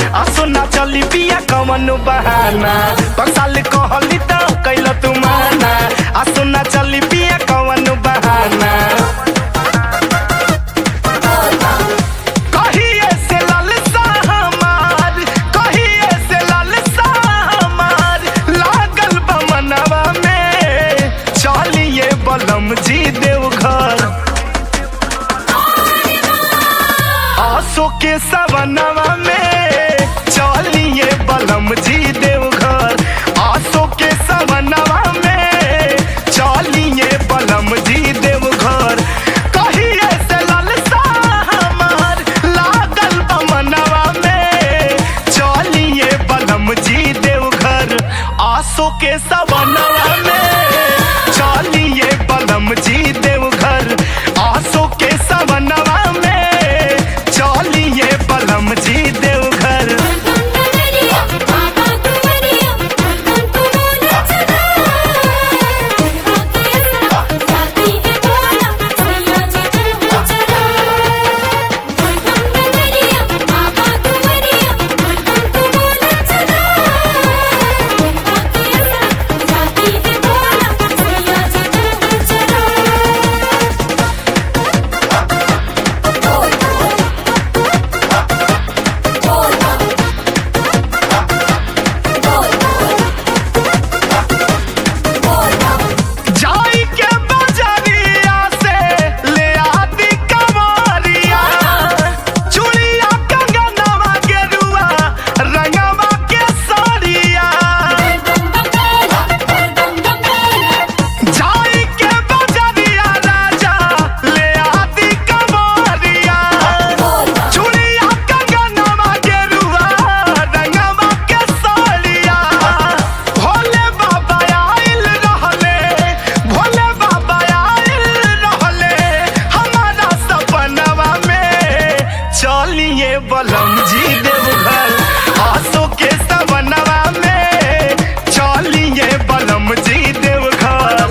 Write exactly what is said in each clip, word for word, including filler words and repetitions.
आसो ना चली पिया कवन बहाना पसाल कहली तो कैल तू माना आसो ना चली पिया कवन बहाना कहिए से लालसा हमार कहिए से लालसा हमार लागल बा मनवा में चलिए बलम जी देवघर आसो के सवनवा में चलिए बलम जी देवघर आसो के सवनवा में चलिए बलम जी देवघर कहिए से लालसा हमार लागल बा मनवा में चलिए बलम जी देवघर आसो के सवनवा में चलिए बलम जी देवघर आसो के सवनवा में चलिए बलम जी देवघर बलम जी देवघर आसो के सवनवा में चलिए बलम जी देवघर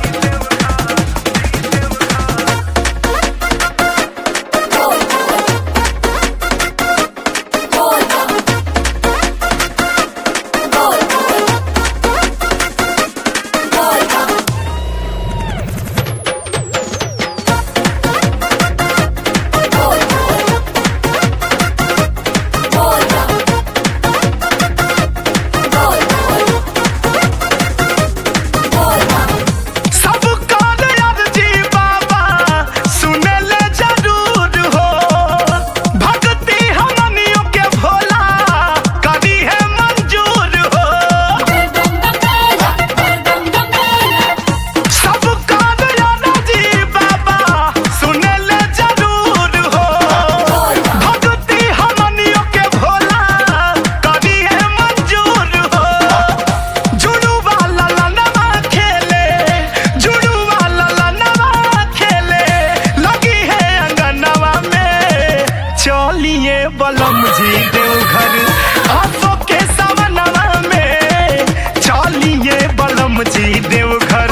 बलम जी देवघर आसो के सवनवा में चलिए बलम जी देवघर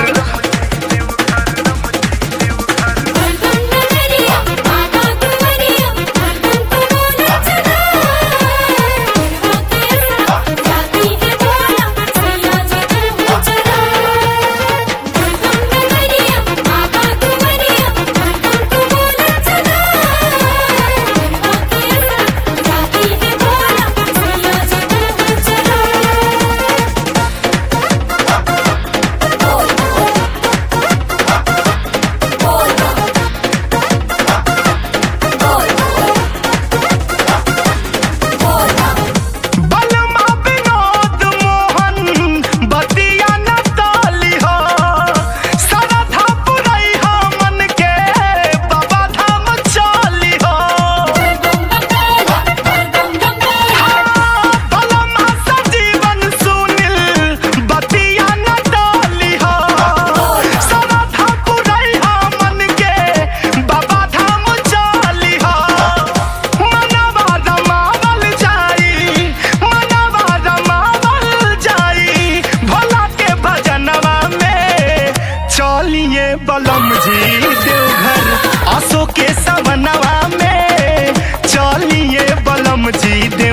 बलम जी देवघर आसो के सवनवा में चलिए बलम जी देवघर।